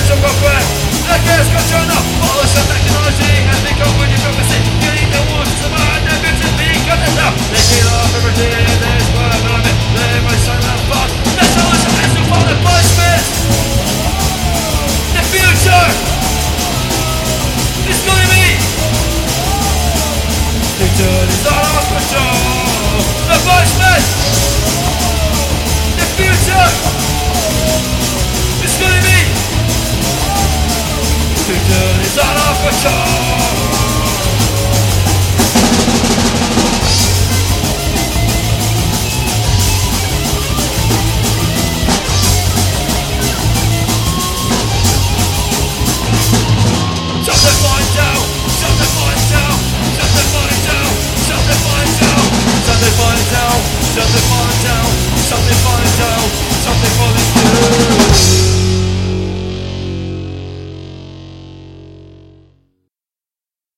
software. La guerra scocciona, poliscia tecnology has become with democracy. Getting the wars to survive, the future being cut down. They kill off everything, there's what I'm gonna make. They my silent thought, that's all it's a to follow the punishment. The future is gonna be. Future is out of control. The punishment. The future is gonna be. Future is out of control. Something falling down, something falling down, something falling down, something falling